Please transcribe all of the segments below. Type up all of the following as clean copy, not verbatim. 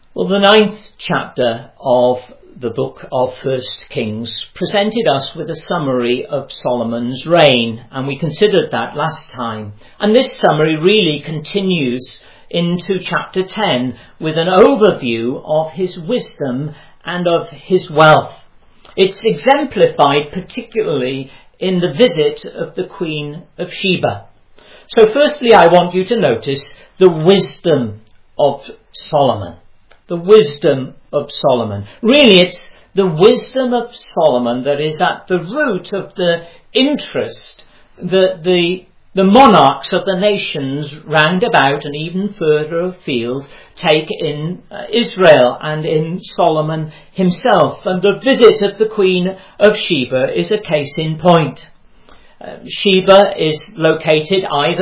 Well, the 9th chapter of the book of 1 Kings presented us with a summary of Solomon's reign, and we considered that last time. And this summary really continues into chapter 10 with an overview of his wisdom and of his wealth. It's exemplified particularly in the visit of the Queen of Sheba. So firstly, I want you to notice the wisdom of Solomon. The wisdom of Solomon. Really, it's the wisdom of Solomon that is at the root of the interest that the monarchs of the nations round about and even further afield take in Israel and in Solomon himself. And the visit of the Queen of Sheba is a case in point. Sheba is located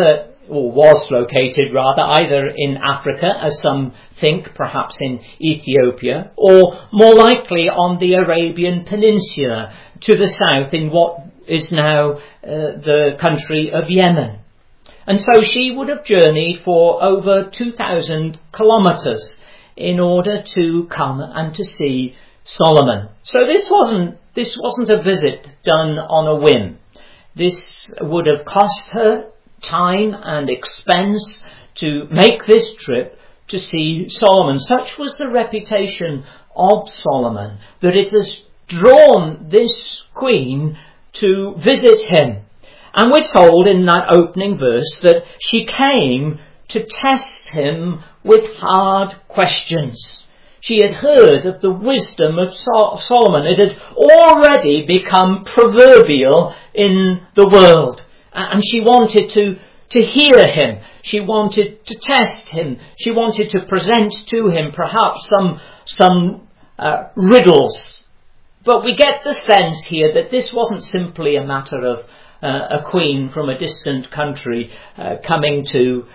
was located either in Africa, as some think, perhaps in Ethiopia, or more likely on the Arabian Peninsula to the south in what is now the country of Yemen. And so she would have journeyed for over 2,000 kilometres in order to come and to see Solomon. So this wasn't a visit done on a whim. This would have cost her time and expense to make this trip to see Solomon. Such was the reputation of Solomon that it has drawn this queen to visit him. And we're told in that opening verse that she came to test him with hard questions. She had heard of the wisdom of Solomon. It had already become proverbial in the world. And she wanted to hear him. She wanted to test him. She wanted to present to him perhaps some riddles. But we get the sense here that this wasn't simply a matter of a queen from a distant country coming to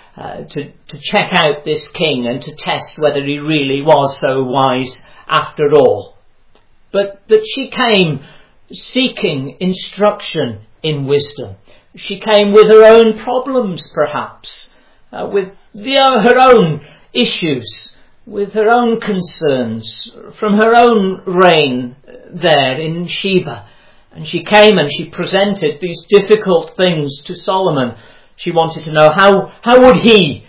check out this king and to test whether he really was so wise after all. But that she came seeking instruction in wisdom. She came with her own problems, perhaps, with her own issues, with her own concerns from her own reign there in Sheba. And she came and she presented these difficult things to Solomon. She wanted to know how would he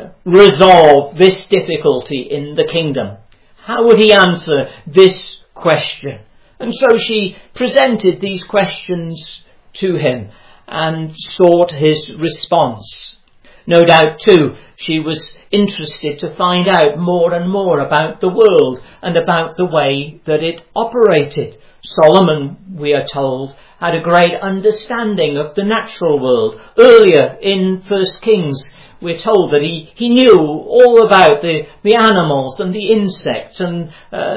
resolve this difficulty in the kingdom? How would he answer this question? And so she presented these questions to him and sought his response. No doubt, too, she was interested to find out more and more about the world and about the way that it operated. Solomon, we are told, had a great understanding of the natural world. Earlier in 1 Kings, we're told that he knew all about the animals and the insects and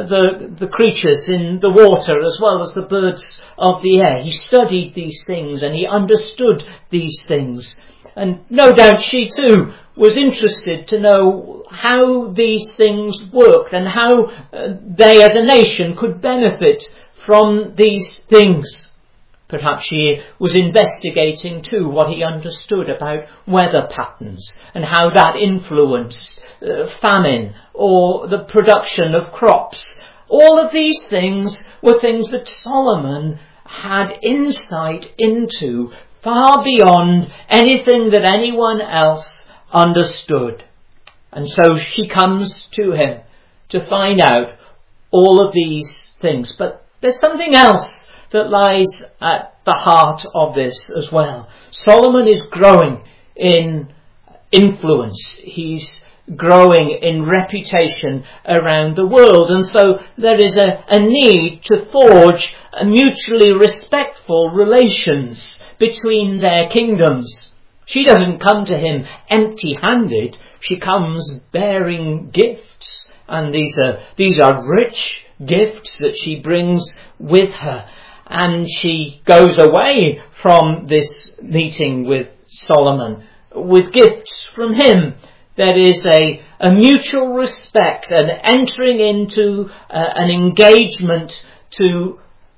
the creatures in the water as well as the birds of the air. He studied these things and he understood these things. And no doubt she too was interested to know how these things worked and how they as a nation could benefit from these things. Perhaps she was investigating too what he understood about weather patterns and how that influenced famine or the production of crops. All of these things were things that Solomon had insight into far beyond anything that anyone else understood. And so she comes to him to find out all of these things. But there's something else that lies at the heart of this as well. Solomon is growing in influence. He's growing in reputation around the world. And so there is a need to forge mutually respectful relations between their kingdoms. She doesn't come to him empty-handed. She comes bearing gifts. And these are rich gifts that she brings with her. And she goes away from this meeting with Solomon with gifts from him. There is a mutual respect and entering into an engagement to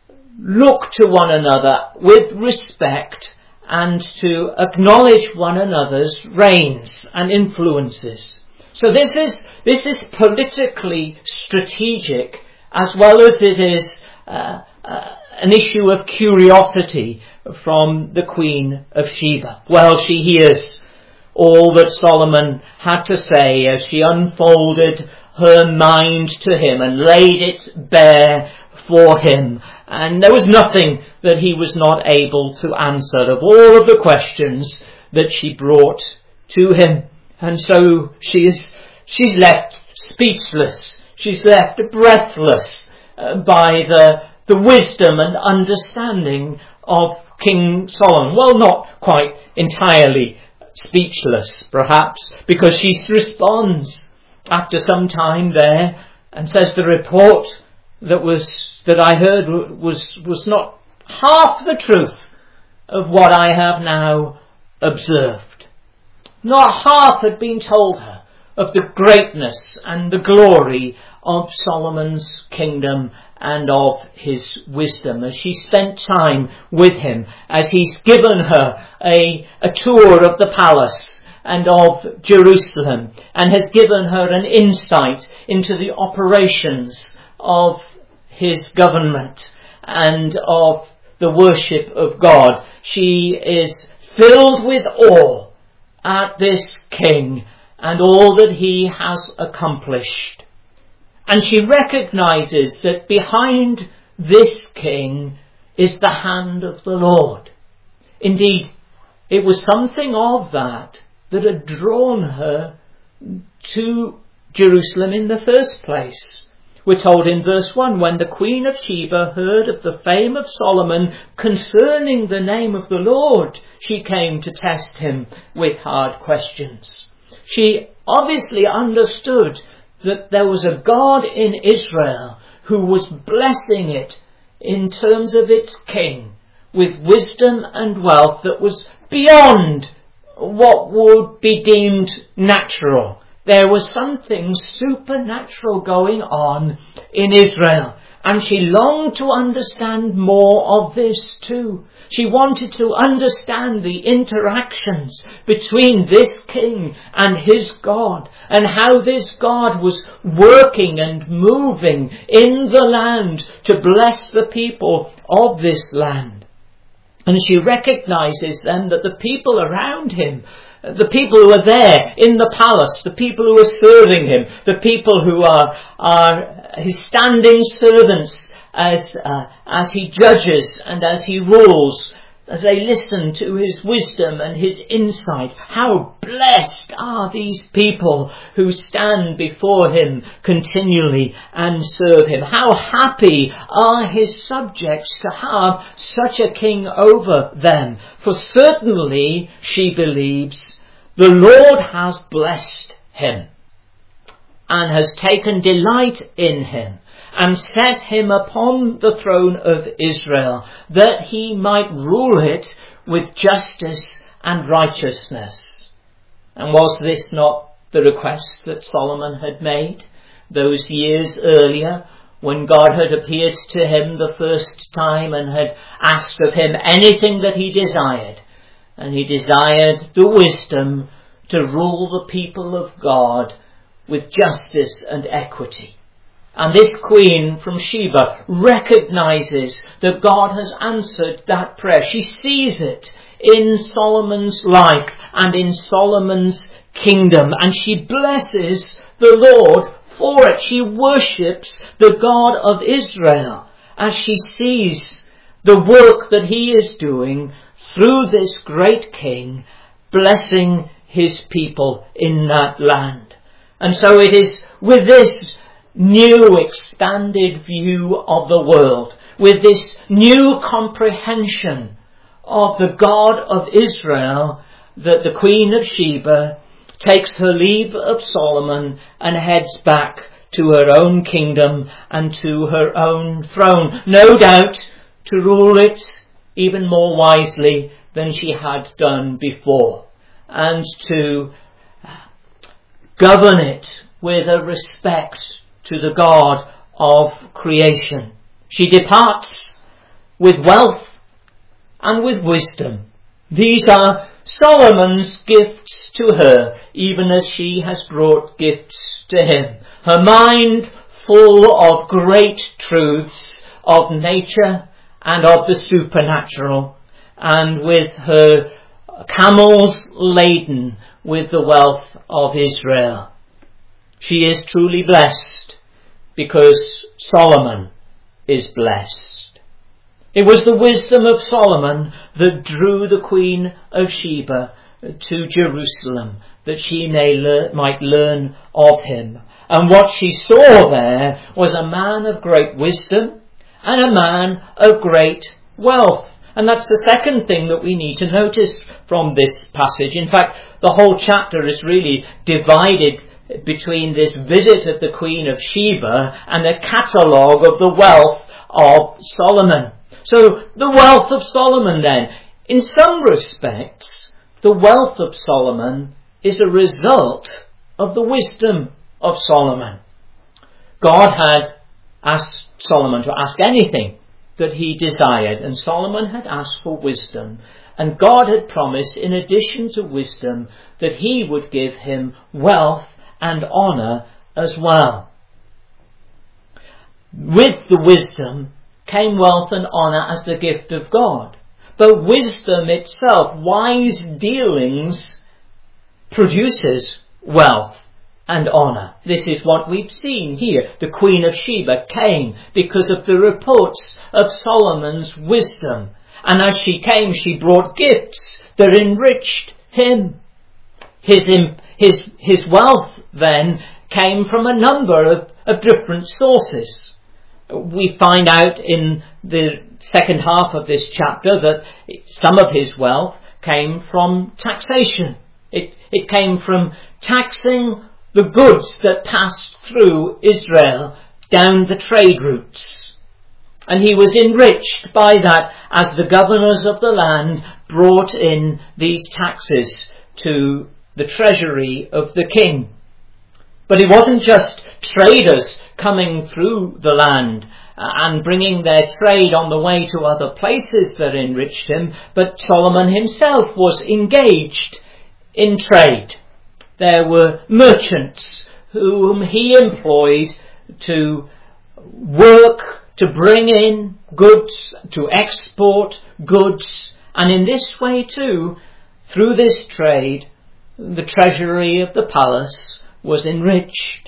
look to one another with respect and to acknowledge one another's reigns and influences. So this is politically strategic, as well as it is an issue of curiosity from the Queen of Sheba. Well, she hears all that Solomon had to say as she unfolded her mind to him and laid it bare for him. And there was nothing that he was not able to answer of all of the questions that she brought to him. And so she's left speechless. She's left breathless by the wisdom and understanding of King Solomon. Well, not quite entirely speechless, perhaps, because she responds after some time there and says the report that I heard was not half the truth of what I have now observed. Not half had been told her of the greatness and the glory of Solomon's kingdom and of his wisdom, as she spent time with him, as he's given her a tour of the palace and of Jerusalem, and has given her an insight into the operations of his government and of the worship of God. She is filled with awe at this king and all that he has accomplished. And she recognizes that behind this king is the hand of the Lord. Indeed, it was something of that had drawn her to Jerusalem in the first place. We're told in verse 1, when the Queen of Sheba heard of the fame of Solomon concerning the name of the Lord, she came to test him with hard questions. She obviously understood that there was a God in Israel who was blessing it in terms of its king with wisdom and wealth that was beyond what would be deemed natural. There was something supernatural going on in Israel, and she longed to understand more of this too. She wanted to understand the interactions between this king and his God, and how this God was working and moving in the land to bless the people of this land. And she recognizes then that the people around him, the people who are there in the palace, the people who are serving him, the people who are his standing servants as he judges and as he rules, as they listen to his wisdom and his insight. How blessed are these people who stand before him continually and serve him. How happy are his subjects to have such a king over them. For certainly, she believes, the Lord has blessed him and has taken delight in him, and set him upon the throne of Israel, that he might rule it with justice and righteousness. And was this not the request that Solomon had made those years earlier, when God had appeared to him the first time and had asked of him anything that he desired? And he desired the wisdom to rule the people of God with justice and equity. And this queen from Sheba recognizes that God has answered that prayer. She sees it in Solomon's life and in Solomon's kingdom, and she blesses the Lord for it. She worships the God of Israel as she sees the work that he is doing through this great king, blessing his people in that land. And so it is with this new expanded view of the world, with this new comprehension of the God of Israel, that the Queen of Sheba takes her leave of Solomon and heads back to her own kingdom and to her own throne, no doubt to rule it even more wisely than she had done before, and to govern it with a respect to the God of creation. She departs with wealth and with wisdom. These are Solomon's gifts to her, even as she has brought gifts to him. Her mind full of great truths of nature and of the supernatural, and with her camels laden with the wealth of Israel. She is truly blessed because Solomon is blessed. It was the wisdom of Solomon that drew the Queen of Sheba to Jerusalem, that she might learn of him. And what she saw there was a man of great wisdom and a man of great wealth. And that's the second thing that we need to notice from this passage. In fact, the whole chapter is really divided between this visit of the Queen of Sheba and a catalogue of the wealth of Solomon. So the wealth of Solomon then, in some respects, the wealth of Solomon is a result of the wisdom of Solomon. God had asked Solomon to ask anything that he desired, and Solomon had asked for wisdom, and God had promised, in addition to wisdom, that he would give him wealth and honour as well. With the wisdom came wealth and honour as the gift of God. But wisdom itself, wise dealings, produces wealth and honour. This is what we've seen here. The Queen of Sheba came because of the reports of Solomon's wisdom. And as she came, she brought gifts that enriched him. His wealth then came from a number of different sources. We find out in the second half of this chapter that some of his wealth came from taxation. It came from taxing the goods that passed through Israel down the trade routes. And he was enriched by that as the governors of the land brought in these taxes to the treasury of the king. But it wasn't just traders coming through the land and bringing their trade on the way to other places that enriched him, but Solomon himself was engaged in trade. There were merchants whom he employed to work, to bring in goods, to export goods, and in this way too, through this trade, the treasury of the palace was enriched.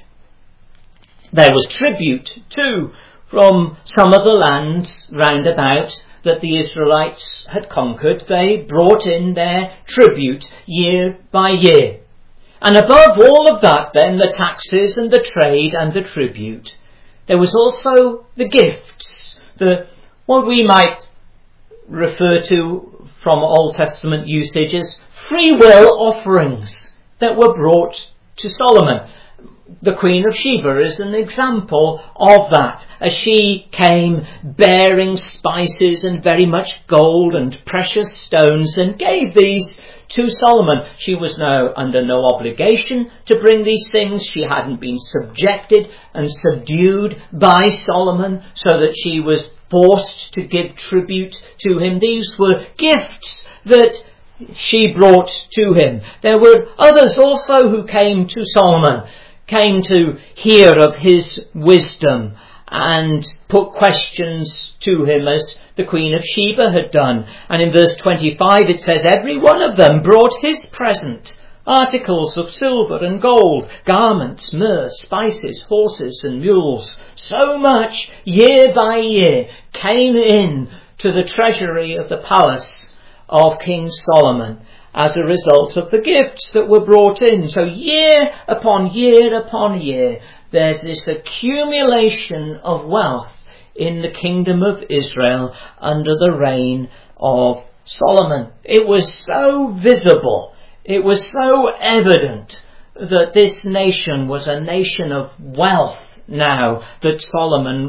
There was tribute too from some of the lands round about that the Israelites had conquered. They brought in their tribute year by year. And above all of that then, the taxes and the trade and the tribute, there was also the gifts, what we might refer to from Old Testament usage as free will offerings that were brought to Solomon. The Queen of Sheba is an example of that, as she came bearing spices and very much gold and precious stones and gave these to Solomon. She was now under no obligation to bring these things. She hadn't been subjected and subdued by Solomon so that she was forced to give tribute to him. These were gifts that she brought to him. There were others also who came to Solomon, came to hear of his wisdom and put questions to him as the Queen of Sheba had done. And in verse 25 it says, every one of them brought his present, articles of silver and gold, garments, myrrh, spices, horses and mules. So much, year by year, came in to the treasury of the palace of King Solomon as a result of the gifts that were brought in. So year upon year upon year, there's this accumulation of wealth in the kingdom of Israel under the reign of Solomon. It was so visible, it was so evident that this nation was a nation of wealth now that Solomon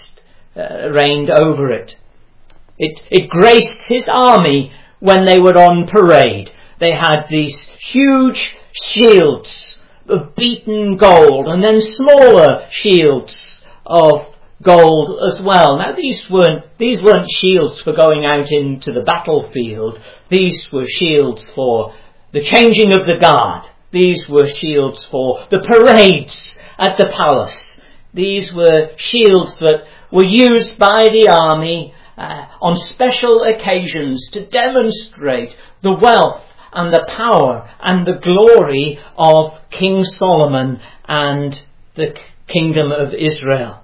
reigned over it. It graced his army when they were on parade. They had these huge shields of beaten gold and then smaller shields of gold as well. Now these weren't shields for going out into the battlefield. These were shields for the changing of the guard. These were shields for the parades at the palace. These were shields that were used by the army on special occasions to demonstrate the wealth and the power and the glory of King Solomon and the kingdom of Israel.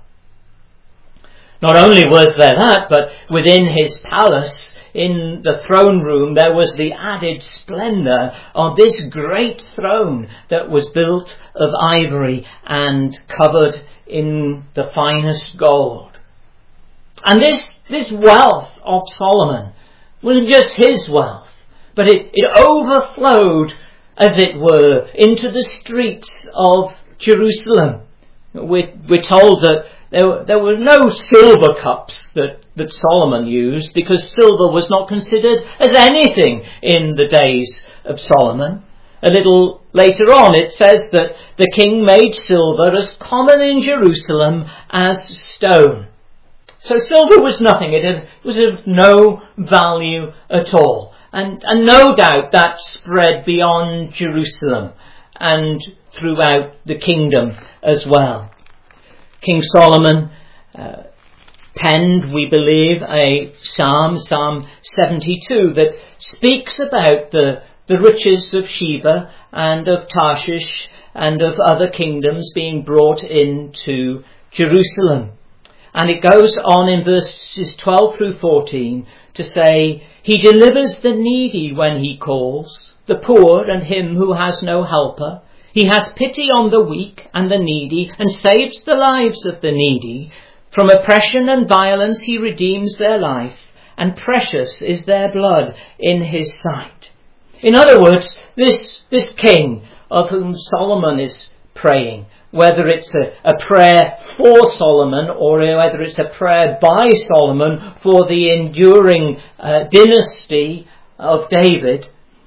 Not only was there that, but within his palace, in the throne room, there was the added splendour of this great throne that was built of ivory and covered in the finest gold. And this wealth of Solomon wasn't just his wealth, but it overflowed, as it were, into the streets of Jerusalem. We're told that there were no silver cups that Solomon used, because silver was not considered as anything in the days of Solomon. A little later on it says that the king made silver as common in Jerusalem as stone. So silver was nothing. It was of no value at all. And no doubt that spread beyond Jerusalem and throughout the kingdom as well. King Solomon penned, we believe, a psalm, Psalm 72, that speaks about the riches of Sheba and of Tarshish and of other kingdoms being brought into Jerusalem. And it goes on in verses 12 through 14 to say, "He delivers the needy when he calls, the poor and him who has no helper. He has pity on the weak and the needy and saves the lives of the needy. From oppression and violence he redeems their life, and precious is their blood in his sight." In other words, this king of whom Solomon is praying, whether it's a prayer for Solomon or whether it's a prayer by Solomon for the enduring dynasty of David,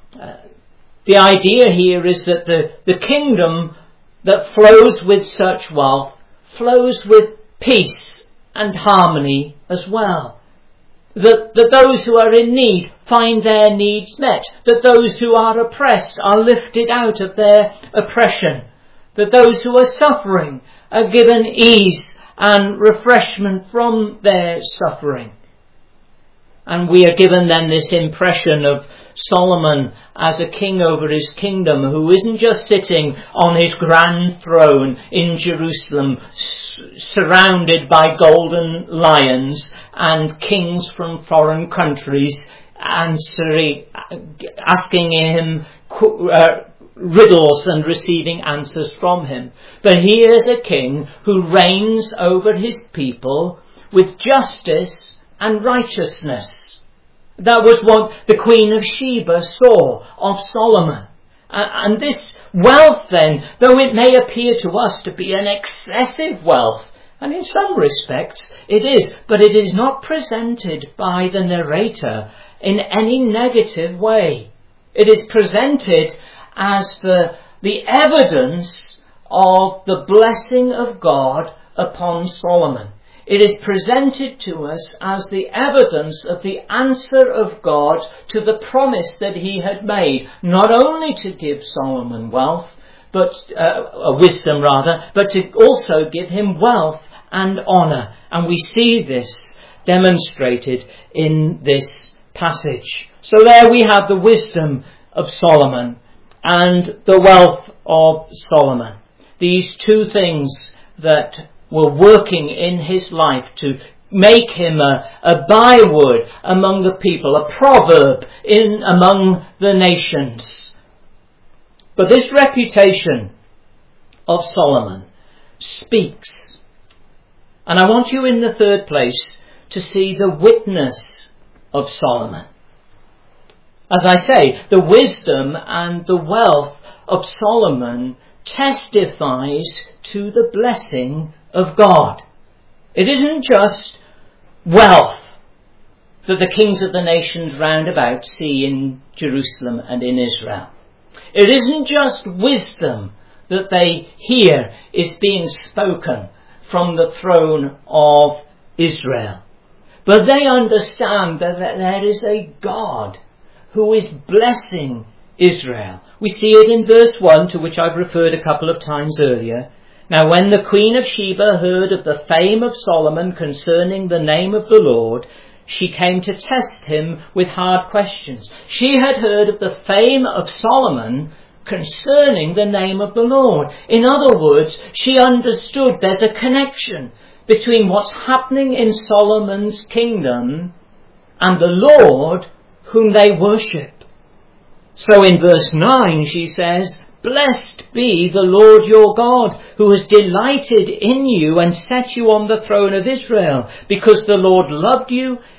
the idea here is that the kingdom that flows with such wealth flows with peace and harmony as well. That those who are in need find their needs met. That those who are oppressed are lifted out of their oppression. That those who are suffering are given ease and refreshment from their suffering. And we are given then this impression of Solomon as a king over his kingdom, who isn't just sitting on his grand throne in Jerusalem, surrounded by golden lions and kings from foreign countries asking him riddles and receiving answers from him. But he is a king who reigns over his people with justice and righteousness. That was what the Queen of Sheba saw of Solomon. And this wealth then, though it may appear to us to be an excessive wealth, and in some respects it is, but it is not presented by the narrator in any negative way. It is presented as the evidence of the blessing of God upon Solomon. It is presented to us as the evidence of the answer of God to the promise that he had made, not only to give Solomon wealth, but wisdom rather, but to also give him wealth and honour. And we see this demonstrated in this passage. So there we have the wisdom of Solomon and the wealth of Solomon. These two things that were working in his life to make him a byword among the people, a proverb among the nations. But this reputation of Solomon speaks. And I want you in the third place to see the witness of Solomon. As I say, the wisdom and the wealth of Solomon testifies to the blessing of God. It isn't just wealth that the kings of the nations round about see in Jerusalem and in Israel. It isn't just wisdom that they hear is being spoken from the throne of Israel. But they understand that there is a God who is blessing Israel. We see it in verse 1, to which I've referred a couple of times earlier. Now when the Queen of Sheba heard of the fame of Solomon concerning the name of the Lord, she came to test him with hard questions. She had heard of the fame of Solomon concerning the name of the Lord. In other words, she understood there's a connection between what's happening in Solomon's kingdom and the Lord whom they worship. So in verse 9 she says, "Blessed be the Lord your God, who has delighted in you and set you on the throne of Israel, because the Lord loved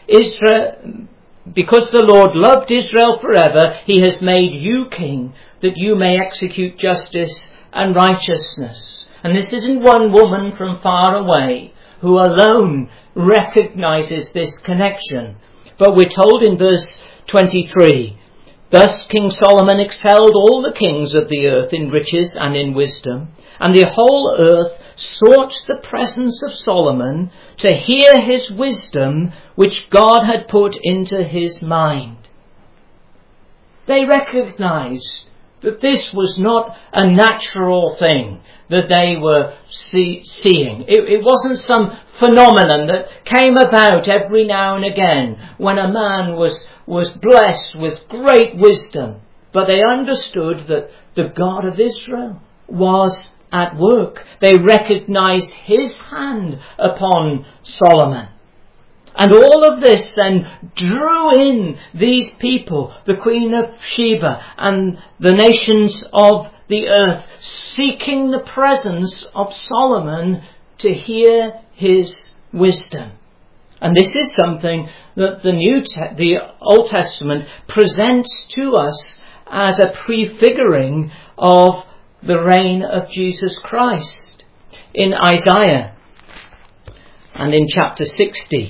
Israel forever. He has made you king, that you may execute justice and righteousness." And this isn't one woman from far away who alone recognizes this connection. But we're told in verse 23, "Thus King Solomon excelled all the kings of the earth in riches and in wisdom, and the whole earth sought the presence of Solomon to hear his wisdom, which God had put into his mind." They recognized that this was not a natural thing that they were seeing. It wasn't some phenomenon that came about every now and again when a man was blessed with great wisdom. But they understood that the God of Israel was at work. They recognized his hand upon Solomon. And all of this then drew in these people, the Queen of Sheba and the nations of the earth, seeking the presence of Solomon to hear his wisdom. And this is something that the Old Testament presents to us as a prefiguring of the reign of Jesus Christ. In Isaiah and in chapter 60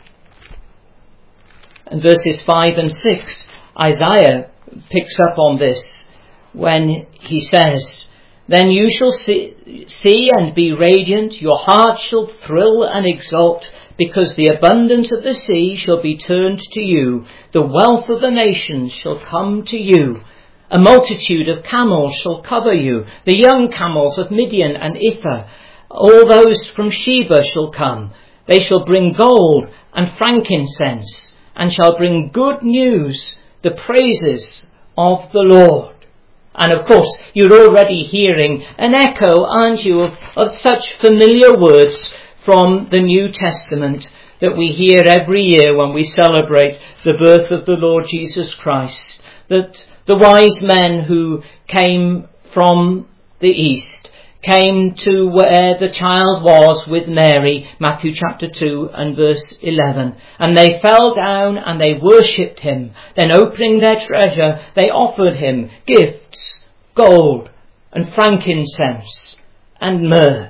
and verses 5 and 6, Isaiah picks up on this when he says, "Then you shall see and be radiant, your heart shall thrill and exult, because the abundance of the sea shall be turned to you, the wealth of the nations shall come to you. A multitude of camels shall cover you, the young camels of Midian and Ephah, all those from Sheba shall come. They shall bring gold and frankincense, and shall bring good news, the praises of the Lord." And of course, you're already hearing an echo, aren't you, of such familiar words from the New Testament that we hear every year when we celebrate the birth of the Lord Jesus Christ. That the wise men who came from the east came to where the child was with Mary, Matthew chapter 2 and verse 11. And they fell down and they worshipped him. Then opening their treasure, they offered him gifts, gold and frankincense and myrrh.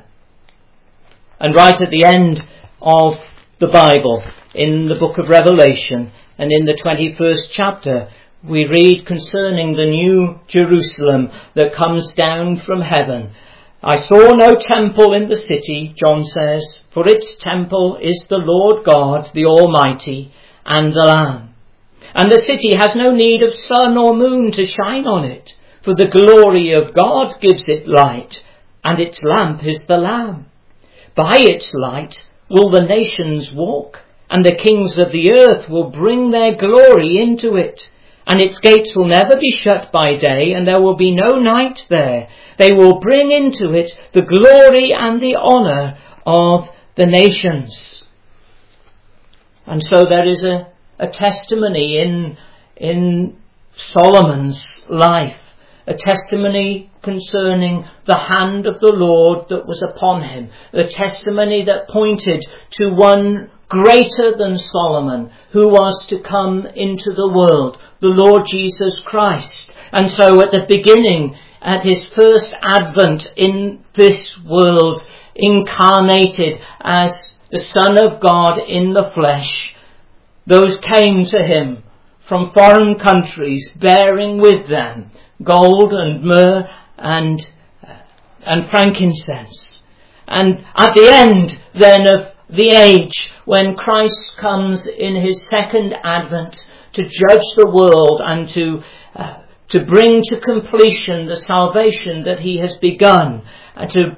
And right at the end of the Bible, in the book of Revelation and in the 21st chapter, we read concerning the new Jerusalem that comes down from heaven. "I saw no temple in the city," John says, "for its temple is the Lord God, the Almighty, and the Lamb. And the city has no need of sun or moon to shine on it, for the glory of God gives it light, and its lamp is the Lamb. By its light will the nations walk, and the kings of the earth will bring their glory into it. And its gates will never be shut by day, and there will be no night there. They will bring into it the glory and the honour of the nations." And so there is a testimony in Solomon's life, a testimony concerning the hand of the Lord that was upon him, a testimony that pointed to one greater than Solomon, who was to come into the world, the Lord Jesus Christ. And so at the beginning, at his first advent in this world, incarnated as the Son of God in the flesh, those came to him from foreign countries, bearing with them gold and myrrh and frankincense. And at the end then of the age, when Christ comes in his second advent to judge the world and to bring to completion the salvation that he has begun, and to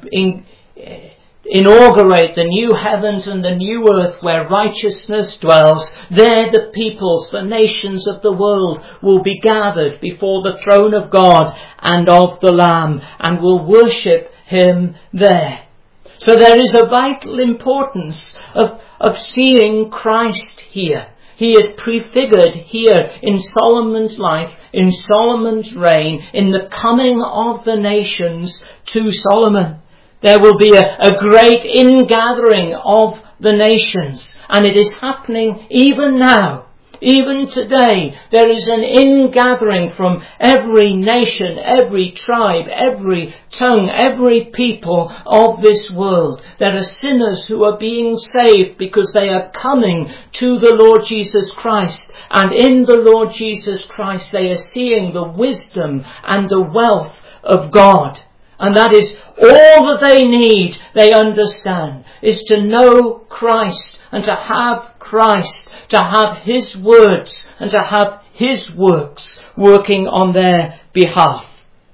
inaugurate the new heavens and the new earth where righteousness dwells, there the peoples, the nations of the world will be gathered before the throne of God and of the Lamb and will worship him there. So there is a vital importance of seeing Christ here. He is prefigured here in Solomon's life, in Solomon's reign, in the coming of the nations to Solomon. There will be a great ingathering of the nations, and it is happening even now. Even today, there is an ingathering from every nation, every tribe, every tongue, every people of this world. There are sinners who are being saved because they are coming to the Lord Jesus Christ. And in the Lord Jesus Christ, they are seeing the wisdom and the wealth of God. And that is all that they need, they understand, is to know Christ and to have Christ, to have his words and to have his works working on their behalf.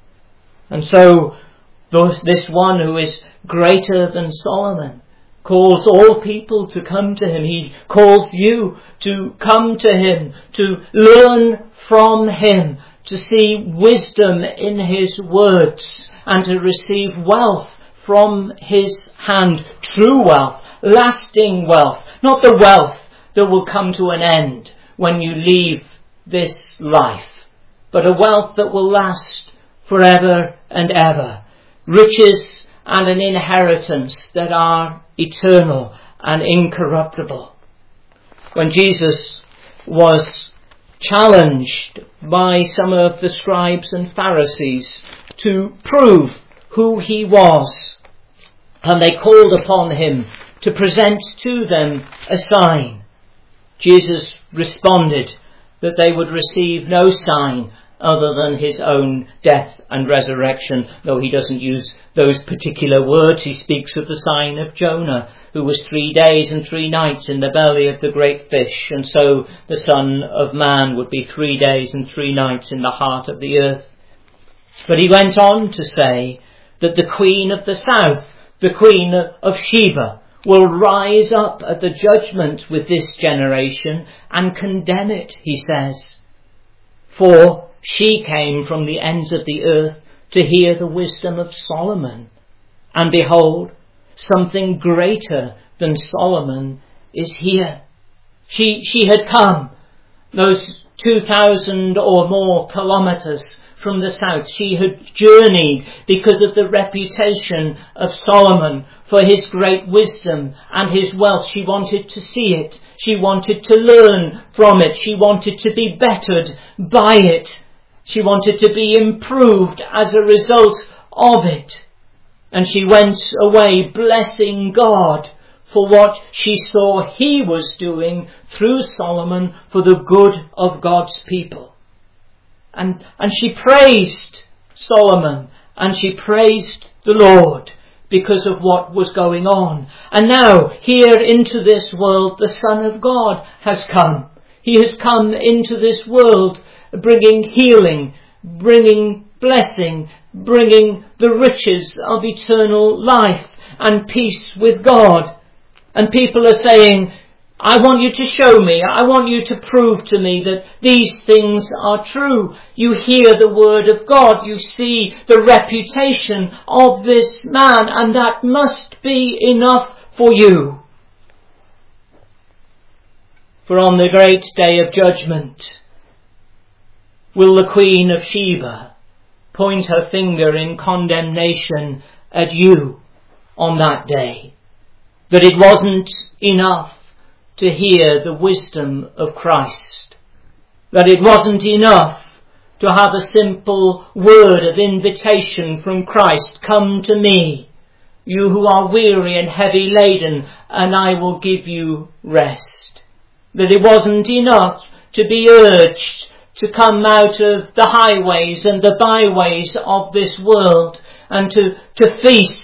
And so this one who is greater than Solomon calls all people to come to him. He calls you to come to him, to learn from him, to see wisdom in his words and to receive wealth from his hand, true wealth, lasting wealth, not the wealth that will come to an end when you leave this life, but a wealth that will last forever and ever. Riches and an inheritance that are eternal and incorruptible. When Jesus was challenged by some of the scribes and Pharisees to prove who he was, and they called upon him to present to them a sign, Jesus responded that they would receive no sign other than his own death and resurrection, though he doesn't use those particular words. He speaks of the sign of Jonah, who was 3 days and 3 nights in the belly of the great fish, and so the Son of Man would be 3 days and 3 nights in the heart of the earth. But he went on to say that the Queen of the South, the Queen of Sheba, will rise up at the judgment with this generation and condemn it, he says. For she came from the ends of the earth to hear the wisdom of Solomon. And behold, something greater than Solomon is here. She had come those 2,000 or more kilometers from the south. She had journeyed because of the reputation of Solomon for his great wisdom and his wealth. She wanted to see it. She wanted to learn from it. She wanted to be bettered by it. She wanted to be improved as a result of it. And she went away blessing God for what she saw he was doing through Solomon for the good of God's people. And she praised Solomon and she praised the Lord because of what was going on. And now, here into this world, the Son of God has come. He has come into this world bringing healing, bringing blessing, bringing the riches of eternal life and peace with God. And people are saying, I want you to show me, I want you to prove to me that these things are true. You hear the word of God, you see the reputation of this man, and that must be enough for you. For on the great day of judgment, will the Queen of Sheba point her finger in condemnation at you on that day? That it wasn't enough to hear the wisdom of Christ. That it wasn't enough to have a simple word of invitation from Christ. Come to me, you who are weary and heavy laden, and I will give you rest. That it wasn't enough to be urged to come out of the highways and the byways of this world and to feast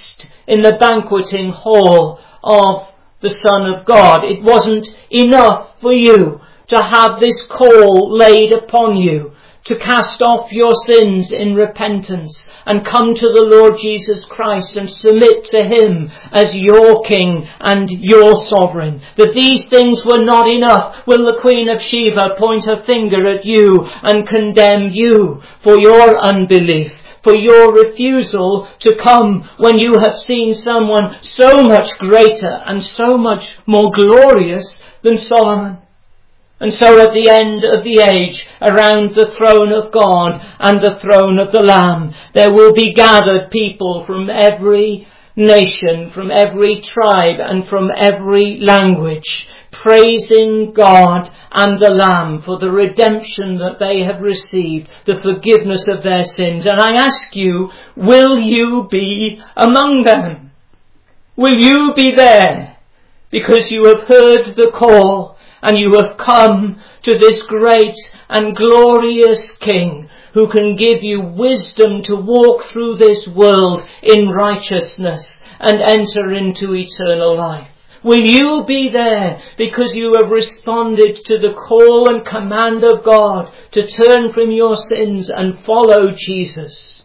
in the banqueting hall of the Son of God. It wasn't enough for you to have this call laid upon you to cast off your sins in repentance and come to the Lord Jesus Christ and submit to him as your King and your Sovereign. That these things were not enough. Will the Queen of Sheba point her finger at you and condemn you for your unbelief, for your refusal to come when you have seen someone so much greater and so much more glorious than Solomon? And so at the end of the age, around the throne of God and the throne of the Lamb, there will be gathered people from every nation, from every tribe and from every language, praising God and the Lamb for the redemption that they have received, the forgiveness of their sins. And I ask you, will you be among them? Will you be there because you have heard the call and you have come to this great and glorious King who can give you wisdom to walk through this world in righteousness and enter into eternal life? Will you be there because you have responded to the call and command of God to turn from your sins and follow Jesus?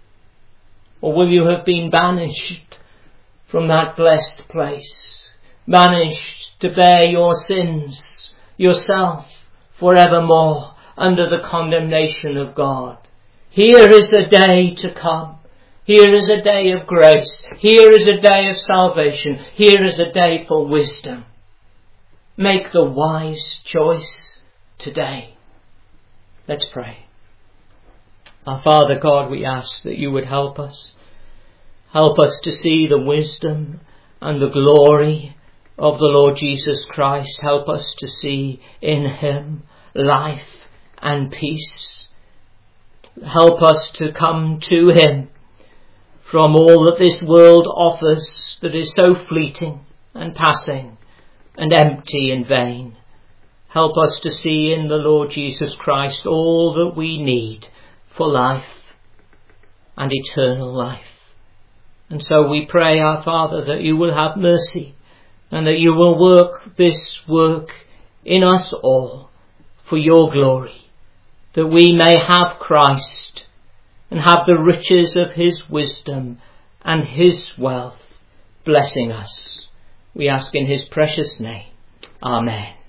Or will you have been banished from that blessed place, banished to bear your sins yourself forevermore under the condemnation of God? Here is a day to come. Here is a day of grace. Here is a day of salvation. Here is a day for wisdom. Make the wise choice today. Let's pray. Our Father God, we ask that you would help us. Help us to see the wisdom and the glory of the Lord Jesus Christ. Help us to see in him life and peace. Help us to come to him from all that this world offers that is so fleeting and passing and empty and vain. Help us to see in the Lord Jesus Christ all that we need for life and eternal life. And so we pray, our Father, that you will have mercy and that you will work this work in us all for your glory, that we may have Christ and have the riches of his wisdom and his wealth blessing us. We ask in his precious name. Amen.